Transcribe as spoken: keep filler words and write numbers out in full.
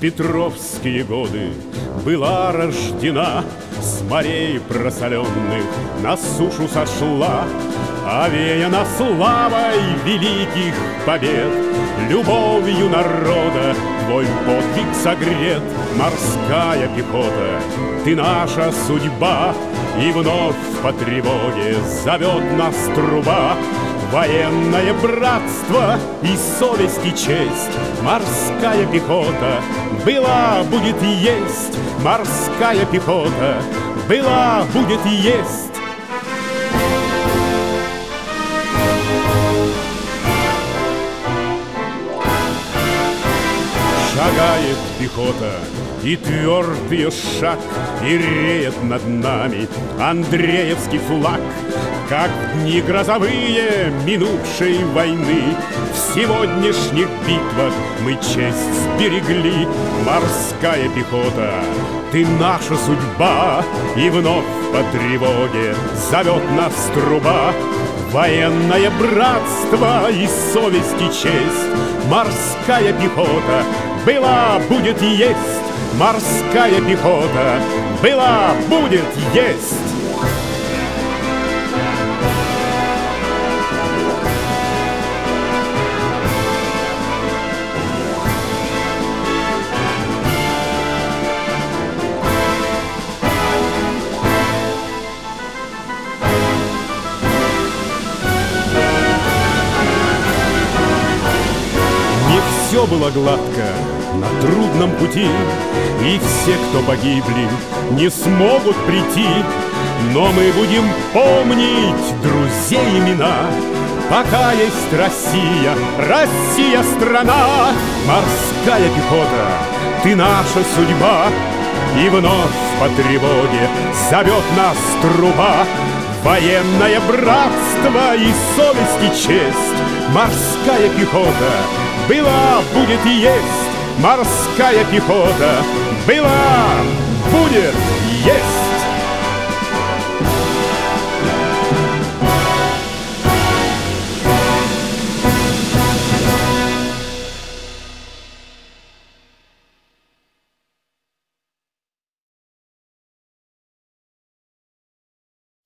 петровские годы была рождена, с морей просоленных на сушу сошла, овеяна славой великих побед. Любовью народа твой подвиг согрет. Морская пехота, ты наша судьба, и вновь по тревоге зовет нас труба. Военное братство и совесть и честь. Морская пехота была, будет и есть. Морская пехота была, будет и есть. Шагает пехота, и твердый шаг, и реет над нами Андреевский флаг. Как в дни грозовые минувшей войны, в сегодняшних битвах мы честь сберегли. Морская пехота, ты наша судьба, и вновь по тревоге зовет нас труба. Военное братство и совесть и честь. Морская пехота была, будет и есть. Морская пехота была, будет, есть. Все было гладко на трудном пути, и все, кто погибли, не смогут прийти. Но мы будем помнить друзей имена, пока есть Россия, Россия страна. Морская пехота, ты наша судьба, и вновь по тревоге зовет нас труба. Военное братство и совесть и честь. Морская пехота была, будет и есть. Морская пехота была, будет, есть.